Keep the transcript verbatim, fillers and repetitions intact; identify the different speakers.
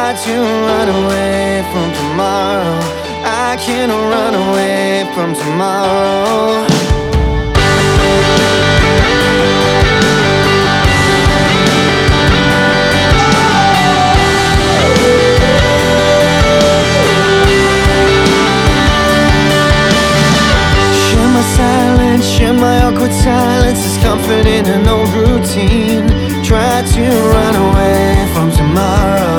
Speaker 1: try to run away from tomorrow. I can't run away from tomorrow. Silence, share my awkward silence. There's comfort in an old routine. Try to run away from tomorrow.